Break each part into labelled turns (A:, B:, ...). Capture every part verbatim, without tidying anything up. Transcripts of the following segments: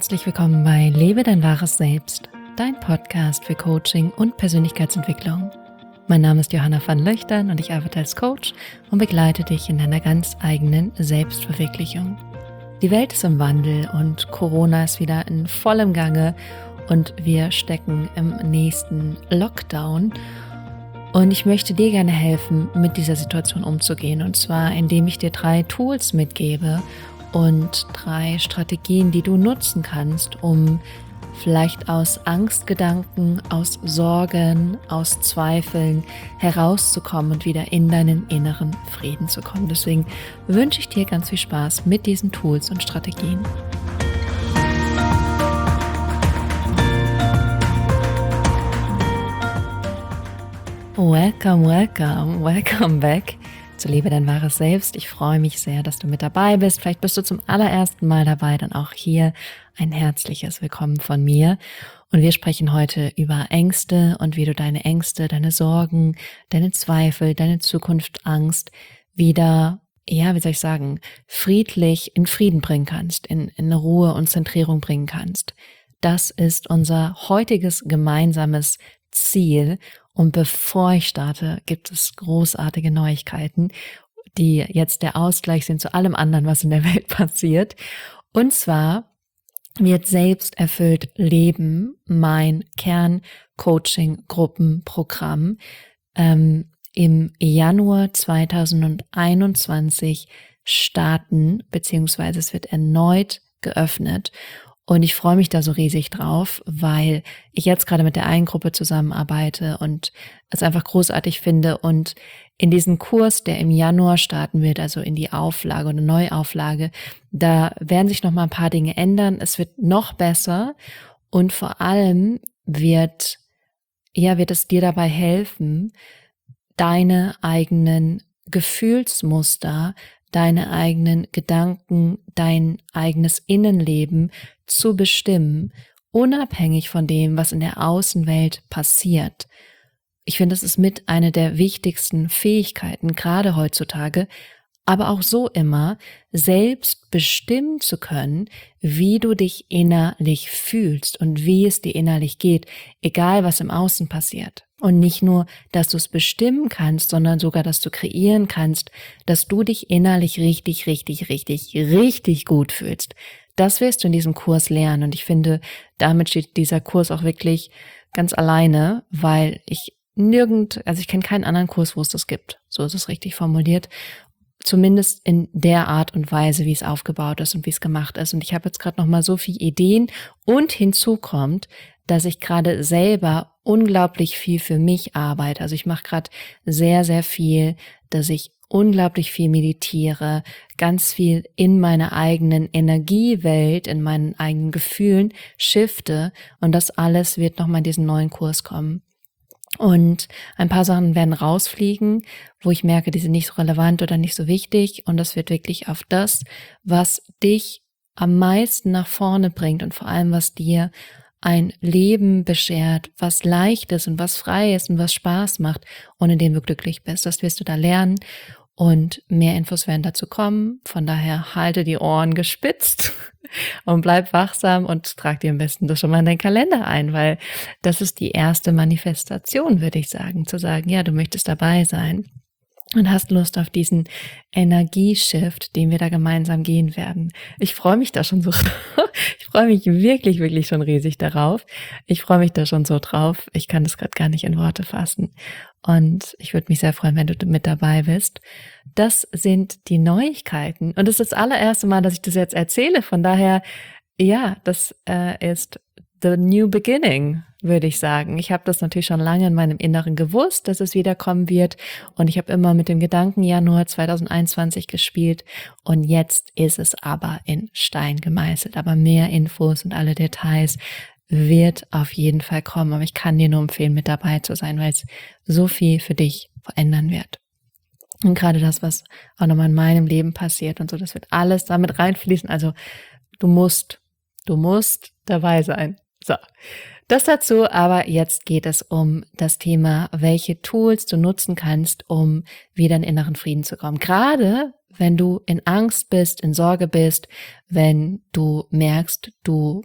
A: Herzlich willkommen bei Lebe dein wahres Selbst, dein Podcast für Coaching und Persönlichkeitsentwicklung. Mein Name ist Johanna van Löchtern und ich arbeite als Coach und begleite dich in deiner ganz eigenen Selbstverwirklichung. Die Welt ist im Wandel und Corona ist wieder in vollem Gange und wir stecken im nächsten Lockdown. Und ich möchte dir gerne helfen, mit dieser Situation umzugehen, und zwar indem ich dir drei Tools mitgebe und drei Strategien, die du nutzen kannst, um vielleicht aus Angstgedanken, aus Sorgen, aus Zweifeln herauszukommen und wieder in deinen inneren Frieden zu kommen. Deswegen wünsche ich dir ganz viel Spaß mit diesen Tools und Strategien. Welcome, welcome, welcome back zu Lebe dein wahres Selbst. Ich freue mich sehr, dass du mit dabei bist. Vielleicht bist du zum allerersten Mal dabei, dann auch hier ein herzliches Willkommen von mir. Und wir sprechen heute über Ängste und wie du deine Ängste, deine Sorgen, deine Zweifel, deine Zukunftsangst wieder, ja, wie soll ich sagen, friedlich in Frieden bringen kannst, in, in Ruhe und Zentrierung bringen kannst. Das ist unser heutiges gemeinsames Ziel. Und bevor ich starte, gibt es großartige Neuigkeiten, die jetzt der Ausgleich sind zu allem anderen, was in der Welt passiert. Und zwar wird Selbsterfüllt Leben mein Kern-Coaching-Gruppenprogramm ähm, im Januar zweitausendeinundzwanzig starten, beziehungsweise es wird erneut geöffnet. Und ich freue mich da so riesig drauf, weil ich jetzt gerade mit der einen Gruppe zusammenarbeite und es einfach großartig finde. Und in diesem Kurs, der im Januar starten wird, also in die Auflage oder Neuauflage, da werden sich noch mal ein paar Dinge ändern. Es wird noch besser und vor allem wird, ja, wird es dir dabei helfen, deine eigenen Gefühlsmuster, deine eigenen Gedanken, dein eigenes Innenleben zu bestimmen, unabhängig von dem, was in der Außenwelt passiert. Ich finde, es ist mit einer der wichtigsten Fähigkeiten, gerade heutzutage, aber auch so immer, selbst bestimmen zu können, wie du dich innerlich fühlst und wie es dir innerlich geht, egal was im Außen passiert. Und nicht nur, dass du es bestimmen kannst, sondern sogar, dass du kreieren kannst, dass du dich innerlich richtig, richtig, richtig, richtig gut fühlst. Das wirst du in diesem Kurs lernen. Und ich finde, damit steht dieser Kurs auch wirklich ganz alleine, weil ich nirgend, also ich kenne keinen anderen Kurs, wo es das gibt. So ist es richtig formuliert. Zumindest in der Art und Weise, wie es aufgebaut ist und wie es gemacht ist. Und ich habe jetzt gerade noch mal so viele Ideen. Und hinzu kommt, dass ich gerade selber unglaublich viel für mich arbeite. Also ich mache gerade sehr, sehr viel, dass ich unglaublich viel meditiere, ganz viel in meiner eigenen Energiewelt, in meinen eigenen Gefühlen shifte. Und das alles wird nochmal in diesen neuen Kurs kommen. Und ein paar Sachen werden rausfliegen, wo ich merke, die sind nicht so relevant oder nicht so wichtig. Und das wird wirklich auf das, was dich am meisten nach vorne bringt und vor allem, was dir ein Leben beschert, was leicht ist und was frei ist und was Spaß macht und in dem du glücklich bist. Das wirst du da lernen und mehr Infos werden dazu kommen. Von daher halte die Ohren gespitzt und bleib wachsam und trag dir am besten das schon mal in deinen Kalender ein, weil das ist die erste Manifestation, würde ich sagen, zu sagen, ja, du möchtest dabei sein. Und hast Lust auf diesen Energieshift, den wir da gemeinsam gehen werden. Ich freue mich da schon so, ich freue mich wirklich, wirklich schon riesig darauf. Ich freue mich da schon so drauf. Ich kann das gerade gar nicht in Worte fassen. Und ich würde mich sehr freuen, wenn du mit dabei bist. Das sind die Neuigkeiten. Und es ist das allererste Mal, dass ich das jetzt erzähle. Von daher, ja, das äh, ist the new beginning, würde ich sagen. Ich habe das natürlich schon lange in meinem Inneren gewusst, dass es wiederkommen wird. Und ich habe immer mit dem Gedanken Januar zweitausendeinundzwanzig gespielt. Und jetzt ist es aber in Stein gemeißelt. Aber mehr Infos und alle Details wird auf jeden Fall kommen. Aber ich kann dir nur empfehlen, mit dabei zu sein, weil es so viel für dich verändern wird. Und gerade das, was auch nochmal in meinem Leben passiert und so, das wird alles damit reinfließen. Also du musst, du musst dabei sein. So, das dazu, aber jetzt geht es um das Thema, welche Tools du nutzen kannst, um wieder in inneren Frieden zu kommen. Gerade wenn du in Angst bist, in Sorge bist, wenn du merkst, du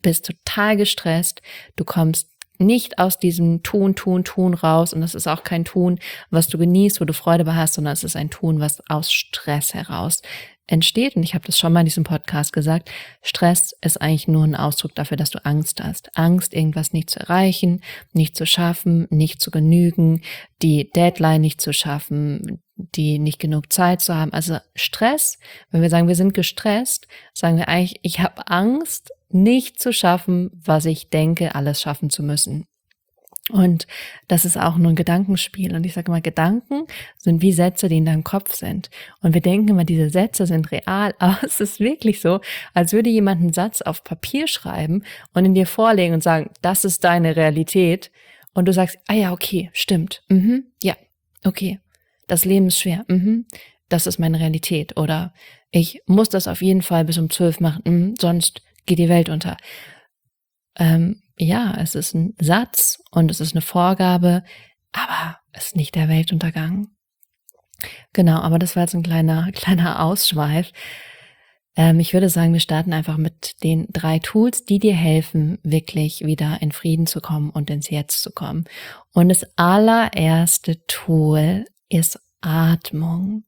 A: bist total gestresst, du kommst nicht aus diesem Tun, Tun, Tun raus und das ist auch kein Tun, was du genießt, wo du Freude bei hast, sondern es ist ein Tun, was aus Stress heraus entsteht. Und ich habe das schon mal in diesem Podcast gesagt, Stress ist eigentlich nur ein Ausdruck dafür, dass du Angst hast. Angst, irgendwas nicht zu erreichen, nicht zu schaffen, nicht zu genügen, die Deadline nicht zu schaffen, die nicht genug Zeit zu haben. Also Stress, wenn wir sagen, wir sind gestresst, sagen wir eigentlich, ich habe Angst, nicht zu schaffen, was ich denke, alles schaffen zu müssen. Und das ist auch nur ein Gedankenspiel. Und ich sage mal, Gedanken sind wie Sätze, die in deinem Kopf sind. Und wir denken immer, diese Sätze sind real, aber es ist wirklich so, als würde jemand einen Satz auf Papier schreiben und in dir vorlegen und sagen, das ist deine Realität. Und du sagst, ah ja, okay, stimmt, mhm, ja, okay, das Leben ist schwer, mhm, das ist meine Realität. Oder ich muss das auf jeden Fall bis um zwölf machen, mhm, sonst geht die Welt unter. Ähm, ja, es ist ein Satz und es ist eine Vorgabe, aber es ist nicht der Weltuntergang. Genau, aber das war jetzt ein kleiner, kleiner Ausschweif. Ähm, ich würde sagen, wir starten einfach mit den drei Tools, die dir helfen, wirklich wieder in Frieden zu kommen und ins Jetzt zu kommen. Und das allererste Tool ist Atmung.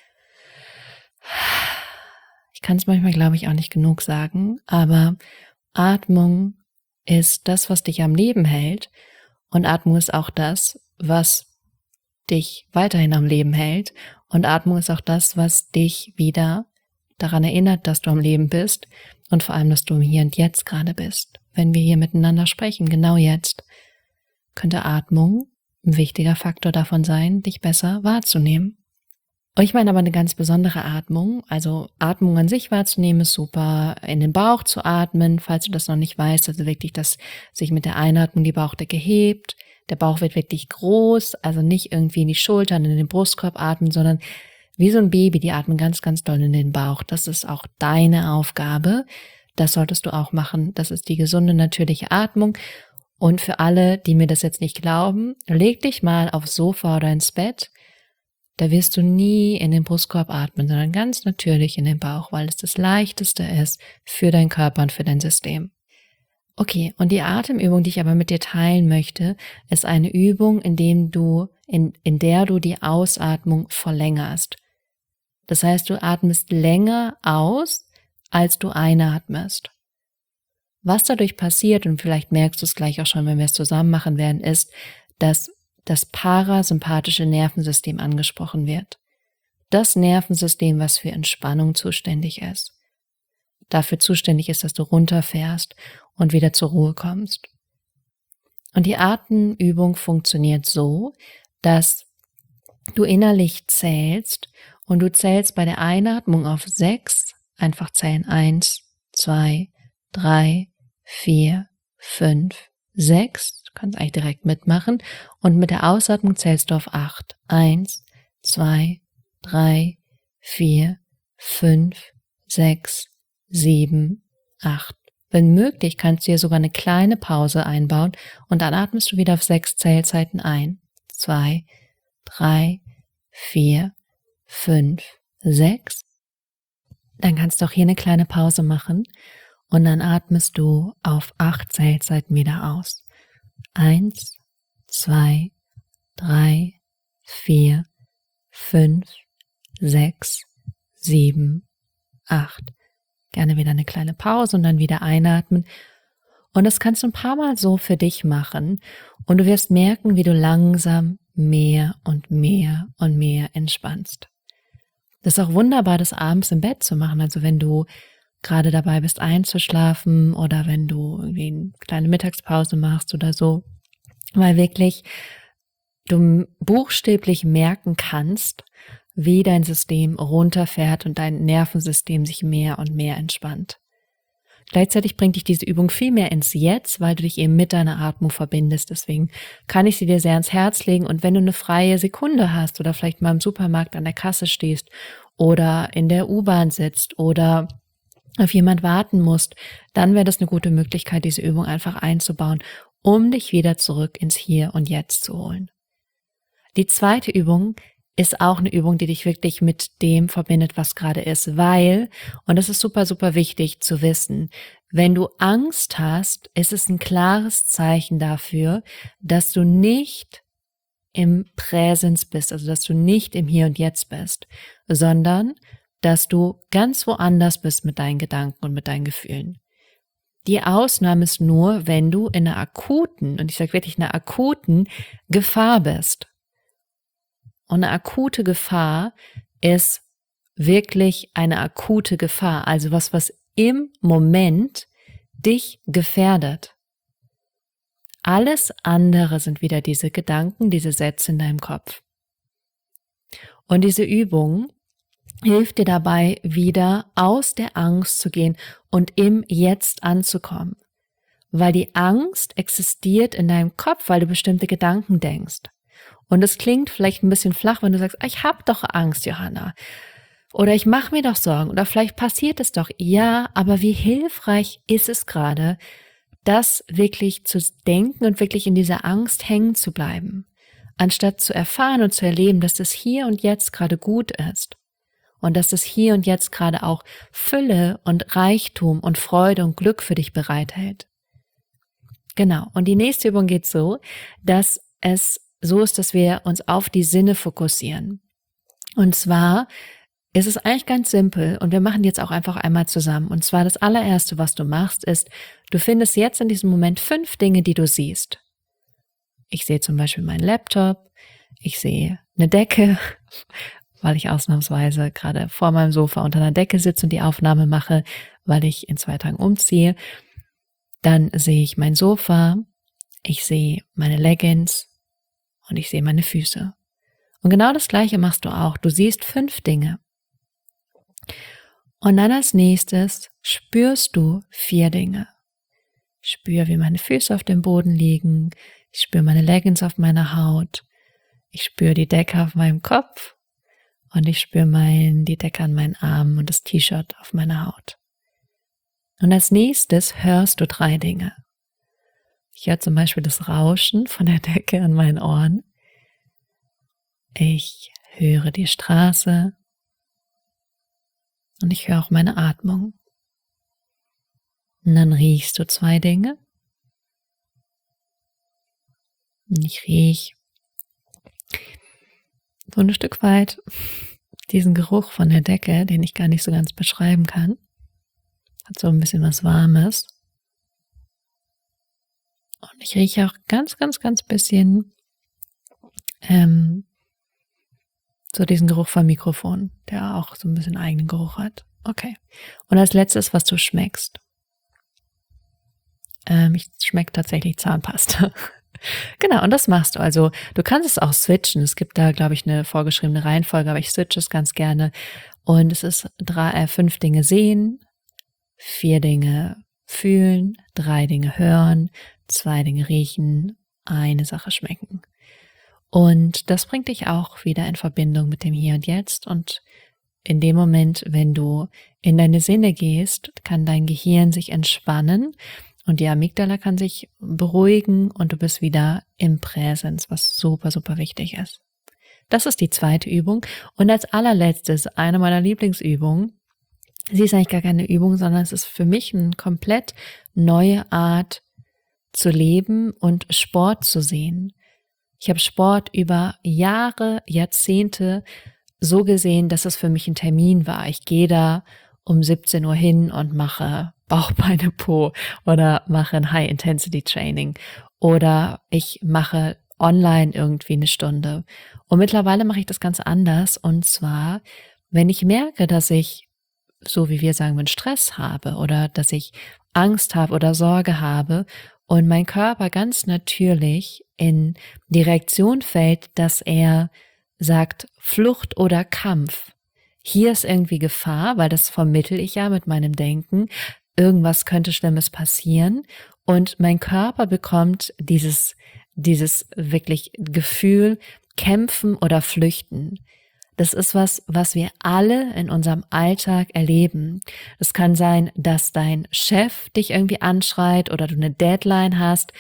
A: Ich kann es manchmal, glaube ich, auch nicht genug sagen, aber Atmung ist das, was dich am Leben hält, und Atmung ist auch das, was dich weiterhin am Leben hält, und Atmung ist auch das, was dich wieder daran erinnert, dass du am Leben bist und vor allem, dass du im Hier und Jetzt gerade bist. Wenn wir hier miteinander sprechen, genau jetzt, könnte Atmung ein wichtiger Faktor davon sein, dich besser wahrzunehmen. Und ich meine aber eine ganz besondere Atmung. Also Atmung an sich wahrzunehmen ist super, in den Bauch zu atmen, falls du das noch nicht weißt, also wirklich, dass sich mit der Einatmung die Bauchdecke hebt, der Bauch wird wirklich groß, also nicht irgendwie in die Schultern, in den Brustkorb atmen, sondern wie so ein Baby, die atmen ganz, ganz doll in den Bauch. Das ist auch deine Aufgabe, das solltest du auch machen. Das ist die gesunde, natürliche Atmung. Und für alle, die mir das jetzt nicht glauben, leg dich mal aufs Sofa oder ins Bett. Da wirst du nie in den Brustkorb atmen, sondern ganz natürlich in den Bauch, weil es das Leichteste ist für deinen Körper und für dein System. Okay, und die Atemübung, die ich aber mit dir teilen möchte, ist eine Übung, in dem du, in, in der du die Ausatmung verlängerst. Das heißt, du atmest länger aus, als du einatmest. Was dadurch passiert, und vielleicht merkst du es gleich auch schon, wenn wir es zusammen machen werden, ist, dass das parasympathische Nervensystem angesprochen wird. Das Nervensystem, was für Entspannung zuständig ist. Dafür zuständig ist, dass du runterfährst und wieder zur Ruhe kommst. Und die Atemübung funktioniert so, dass du innerlich zählst und du zählst bei der Einatmung auf sechs, einfach zählen eins, zwei, drei, vier, fünf, sechs. Du kannst eigentlich direkt mitmachen. Und mit der Ausatmung zählst du auf acht. Eins, zwei, drei, vier, fünf, sechs, sieben, acht. Wenn möglich, kannst du hier sogar eine kleine Pause einbauen und dann atmest du wieder auf sechs Zählzeiten ein. Zwei, drei, vier, fünf, sechs. Dann kannst du auch hier eine kleine Pause machen und dann atmest du auf acht Zählzeiten wieder aus. Eins, zwei, drei, vier, fünf, sechs, sieben, acht. Gerne wieder eine kleine Pause und dann wieder einatmen. Und das kannst du ein paar Mal so für dich machen. Und du wirst merken, wie du langsam mehr und mehr und mehr entspannst. Das ist auch wunderbar, das abends im Bett zu machen. Also wenn du gerade dabei bist einzuschlafen oder wenn du irgendwie eine kleine Mittagspause machst oder so. Weil wirklich du buchstäblich merken kannst, wie dein System runterfährt und dein Nervensystem sich mehr und mehr entspannt. Gleichzeitig bringt dich diese Übung viel mehr ins Jetzt, weil du dich eben mit deiner Atmung verbindest. Deswegen kann ich sie dir sehr ans Herz legen. Und wenn du eine freie Sekunde hast oder vielleicht mal im Supermarkt an der Kasse stehst oder in der U-Bahn sitzt oder auf jemand warten musst, dann wäre das eine gute Möglichkeit, diese Übung einfach einzubauen, um dich wieder zurück ins Hier und Jetzt zu holen. Die zweite Übung ist auch eine Übung, die dich wirklich mit dem verbindet, was gerade ist, weil, und das ist super, super wichtig zu wissen, wenn du Angst hast, ist es ein klares Zeichen dafür, dass du nicht im Präsens bist, also dass du nicht im Hier und Jetzt bist, sondern dass du ganz woanders bist mit deinen Gedanken und mit deinen Gefühlen. Die Ausnahme ist nur, wenn du in einer akuten, und ich sage wirklich einer akuten Gefahr bist. Und eine akute Gefahr ist wirklich eine akute Gefahr, also was, was im Moment dich gefährdet. Alles andere sind wieder diese Gedanken, diese Sätze in deinem Kopf. Und diese Übung hilft dir dabei, wieder aus der Angst zu gehen und im Jetzt anzukommen. Weil die Angst existiert in deinem Kopf, weil du bestimmte Gedanken denkst. Und es klingt vielleicht ein bisschen flach, wenn du sagst, ich habe doch Angst, Johanna. Oder ich mache mir doch Sorgen. Oder vielleicht passiert es doch. Ja, aber wie hilfreich ist es gerade, das wirklich zu denken und wirklich in dieser Angst hängen zu bleiben, anstatt zu erfahren und zu erleben, dass das hier und jetzt gerade gut ist. Und dass das hier und jetzt gerade auch Fülle und Reichtum und Freude und Glück für dich bereithält. Genau. Und die nächste Übung geht so, dass es so ist, dass wir uns auf die Sinne fokussieren. Und zwar ist es eigentlich ganz simpel und wir machen jetzt auch einfach einmal zusammen. Und zwar das allererste, was du machst, ist, du findest jetzt in diesem Moment fünf Dinge, die du siehst. Ich sehe zum Beispiel meinen Laptop, ich sehe eine Decke, weil ich ausnahmsweise gerade vor meinem Sofa unter einer Decke sitze und die Aufnahme mache, weil ich in zwei Tagen umziehe. Dann sehe ich mein Sofa, ich sehe meine Leggings und ich sehe meine Füße. Und genau das Gleiche machst du auch. Du siehst fünf Dinge. Und dann als nächstes spürst du vier Dinge. Ich spüre, wie meine Füße auf dem Boden liegen. Ich spüre meine Leggings auf meiner Haut. Ich spüre die Decke auf meinem Kopf. Und ich spüre mein, die Decke an meinen Armen und das T-Shirt auf meiner Haut. Und als nächstes hörst du drei Dinge. Ich höre zum Beispiel das Rauschen von der Decke an meinen Ohren. Ich höre die Straße. Und ich höre auch meine Atmung. Und dann riechst du zwei Dinge. Und ich riech so ein Stück weit diesen Geruch von der Decke, den ich gar nicht so ganz beschreiben kann. Hat so ein bisschen was Warmes. Und ich rieche auch ganz, ganz, ganz bisschen ähm, so diesen Geruch vom Mikrofon, der auch so ein bisschen eigenen Geruch hat. Okay. Und als letztes, was du schmeckst. Ähm, ich schmecke tatsächlich Zahnpasta. Genau, und das machst du. Also du kannst es auch switchen. Es gibt da, glaube ich, eine vorgeschriebene Reihenfolge, aber ich switche es ganz gerne. Und es ist drei, äh, fünf Dinge sehen, vier Dinge fühlen, drei Dinge hören, zwei Dinge riechen, eine Sache schmecken. Und das bringt dich auch wieder in Verbindung mit dem Hier und Jetzt. Und in dem Moment, wenn du in deine Sinne gehst, kann dein Gehirn sich entspannen und die Amygdala kann sich beruhigen und du bist wieder im Präsens, was super, super wichtig ist. Das ist die zweite Übung. Und als allerletztes, eine meiner Lieblingsübungen, sie ist eigentlich gar keine Übung, sondern es ist für mich eine komplett neue Art zu leben und Sport zu sehen. Ich habe Sport über Jahre, Jahrzehnte so gesehen, dass es für mich ein Termin war. Ich gehe da um siebzehn Uhr hin und mache Bauch, Beine, Po oder mache ein High-Intensity-Training oder ich mache online irgendwie eine Stunde. Und mittlerweile mache ich das ganz anders und zwar, wenn ich merke, dass ich, so wie wir sagen, wenn Stress habe oder dass ich Angst habe oder Sorge habe und mein Körper ganz natürlich in die Reaktion fällt, dass er sagt Flucht oder Kampf. Hier ist irgendwie Gefahr, weil das vermittel ich ja mit meinem Denken. Irgendwas könnte Schlimmes passieren und mein Körper bekommt dieses, dieses wirklich Gefühl, kämpfen oder flüchten. Das ist was, was wir alle in unserem Alltag erleben. Es kann sein, dass dein Chef dich irgendwie anschreit oder du eine Deadline hast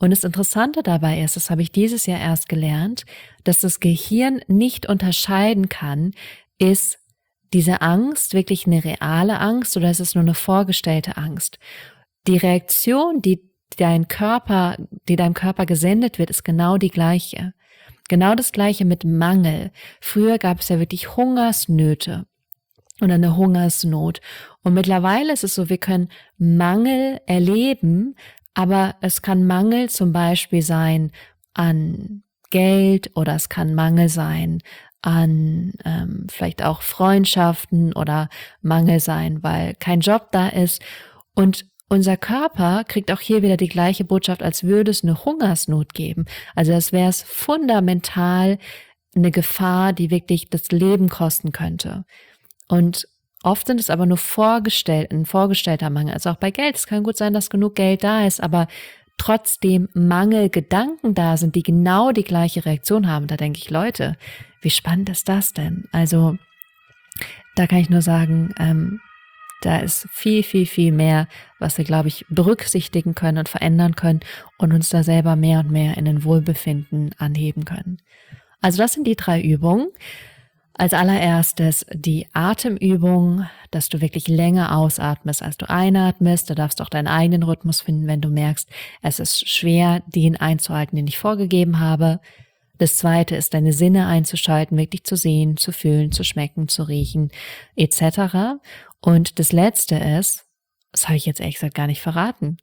A: Und das Interessante dabei ist, das habe ich dieses Jahr erst gelernt, dass das Gehirn nicht unterscheiden kann, ist diese Angst wirklich eine reale Angst oder ist es nur eine vorgestellte Angst? Die Reaktion, die dein Körper, die deinem Körper gesendet wird, ist genau die gleiche. Genau das Gleiche mit Mangel. Früher gab es ja wirklich Hungersnöte oder eine Hungersnot. Und mittlerweile ist es so, wir können Mangel erleben, aber es kann Mangel zum Beispiel sein an Geld oder es kann Mangel sein an ähm, vielleicht auch Freundschaften oder Mangel sein, weil kein Job da ist. Und unser Körper kriegt auch hier wieder die gleiche Botschaft, als würde es eine Hungersnot geben. Also als wäre es fundamental eine Gefahr, die wirklich das Leben kosten könnte. Und oft sind es aber nur vorgestellt, ein vorgestellter Mangel. Also auch bei Geld. Es kann gut sein, dass genug Geld da ist, aber trotzdem Mangelgedanken da sind, die genau die gleiche Reaktion haben. Da denke ich, Leute, wie spannend ist das denn? Also da kann ich nur sagen, ähm, da ist viel, viel, viel mehr, was wir, glaube ich, berücksichtigen können und verändern können und uns da selber mehr und mehr in den Wohlbefinden anheben können. Also das sind die drei Übungen. Als allererstes die Atemübung, dass du wirklich länger ausatmest, als du einatmest. Du darfst auch deinen eigenen Rhythmus finden, wenn du merkst, es ist schwer, den einzuhalten, den ich vorgegeben habe. Das zweite ist, deine Sinne einzuschalten, wirklich zu sehen, zu fühlen, zu schmecken, zu riechen, et cetera. Und das letzte ist, das habe ich jetzt ehrlich gesagt gar nicht verraten.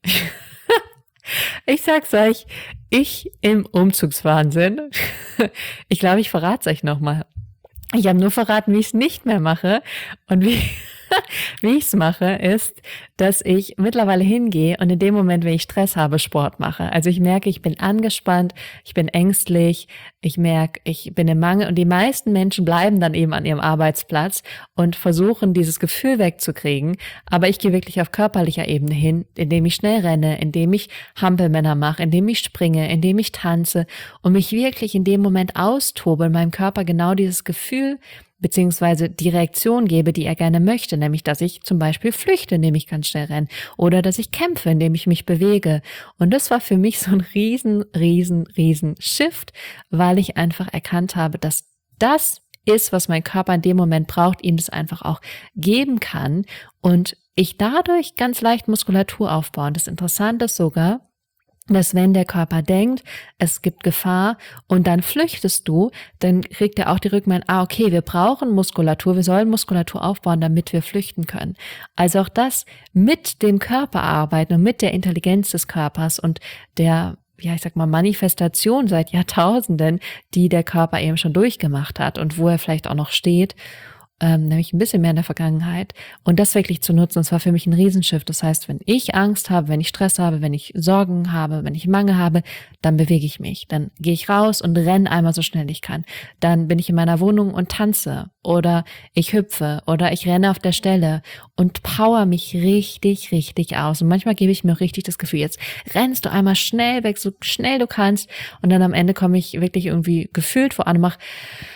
A: Ich sag's euch, ich im Umzugswahnsinn. Ich glaube, ich verrate es euch nochmal. Ich habe nur verraten, wie ich es nicht mehr mache. Und wie, wie ich es mache, ist, dass ich mittlerweile hingehe und in dem Moment, wenn ich Stress habe, Sport mache. Also ich merke, ich bin angespannt, ich bin ängstlich, ich merke, ich bin im Mangel. Und die meisten Menschen bleiben dann eben an ihrem Arbeitsplatz und versuchen, dieses Gefühl wegzukriegen. Aber ich gehe wirklich auf körperlicher Ebene hin, indem ich schnell renne, indem ich Hampelmänner mache, indem ich springe, indem ich tanze und mich wirklich in dem Moment austobe, in meinem Körper genau dieses Gefühl beziehungsweise die Reaktion gebe, die er gerne möchte, nämlich dass ich zum Beispiel flüchte, indem ich ganz schnell renne oder dass ich kämpfe, indem ich mich bewege. Und das war für mich so ein riesen, riesen, riesen Shift, weil ich einfach erkannt habe, dass das ist, was mein Körper in dem Moment braucht, ihm das einfach auch geben kann und ich dadurch ganz leicht Muskulatur aufbaue. Und das Interessante ist sogar, dass wenn der Körper denkt, es gibt Gefahr und dann flüchtest du, dann kriegt er auch die Rückmeldung, ah okay, wir brauchen Muskulatur, wir sollen Muskulatur aufbauen, damit wir flüchten können. Also auch das mit dem Körper arbeiten und mit der Intelligenz des Körpers und der, ja ich sag mal, Manifestation seit Jahrtausenden, die der Körper eben schon durchgemacht hat und wo er vielleicht auch noch steht, Ähm, nämlich ein bisschen mehr in der Vergangenheit und das wirklich zu nutzen, das war für mich ein Riesenschiff. Das heißt, wenn ich Angst habe, wenn ich Stress habe, wenn ich Sorgen habe, wenn ich Mangel habe, dann bewege ich mich, dann gehe ich raus und renne einmal so schnell ich kann. Dann bin ich in meiner Wohnung und tanze oder ich hüpfe oder ich renne auf der Stelle und power mich richtig, richtig aus. Und manchmal gebe ich mir auch richtig das Gefühl, jetzt rennst du einmal schnell weg, so schnell du kannst und dann am Ende komme ich wirklich irgendwie gefühlt vor an und mache,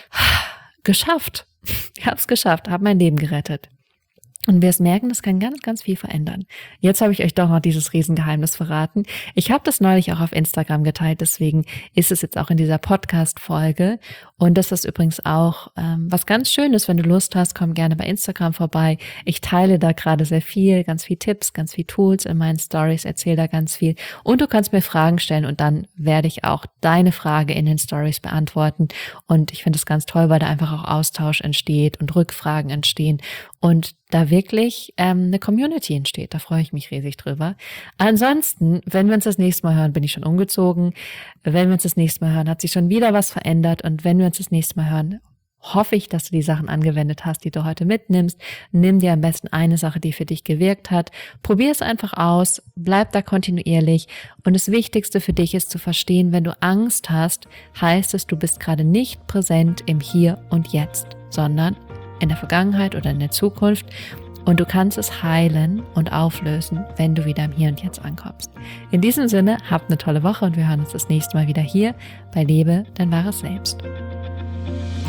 A: geschafft. Ich habe es geschafft, habe mein Leben gerettet. Und wir es merken, das kann ganz, ganz viel verändern. Jetzt habe ich euch doch noch dieses Riesengeheimnis verraten. Ich habe das neulich auch auf Instagram geteilt, deswegen ist es jetzt auch in dieser Podcast-Folge. Und das ist übrigens auch ähm, was ganz Schönes, wenn du Lust hast, komm gerne bei Instagram vorbei. Ich teile da gerade sehr viel, ganz viel Tipps, ganz viel Tools in meinen Stories, erzähle da ganz viel. Und du kannst mir Fragen stellen und dann werde ich auch deine Frage in den Stories beantworten. Und ich finde es ganz toll, weil da einfach auch Austausch entsteht und Rückfragen entstehen und da wirklich ähm, eine Community entsteht. Da freue ich mich riesig drüber. Ansonsten, wenn wir uns das nächste Mal hören, bin ich schon umgezogen. Wenn wir uns das nächste Mal hören, hat sich schon wieder was verändert. Und wenn wir uns das nächste Mal hören, hoffe ich, dass du die Sachen angewendet hast, die du heute mitnimmst. Nimm dir am besten eine Sache, die für dich gewirkt hat. Probier es einfach aus. Bleib da kontinuierlich. Und das Wichtigste für dich ist zu verstehen, wenn du Angst hast, heißt es, du bist gerade nicht präsent im Hier und Jetzt, sondern in der Vergangenheit oder in der Zukunft und du kannst es heilen und auflösen, wenn du wieder im Hier und Jetzt ankommst. In diesem Sinne, habt eine tolle Woche und wir hören uns das nächste Mal wieder hier bei Lebe dein wahres Selbst.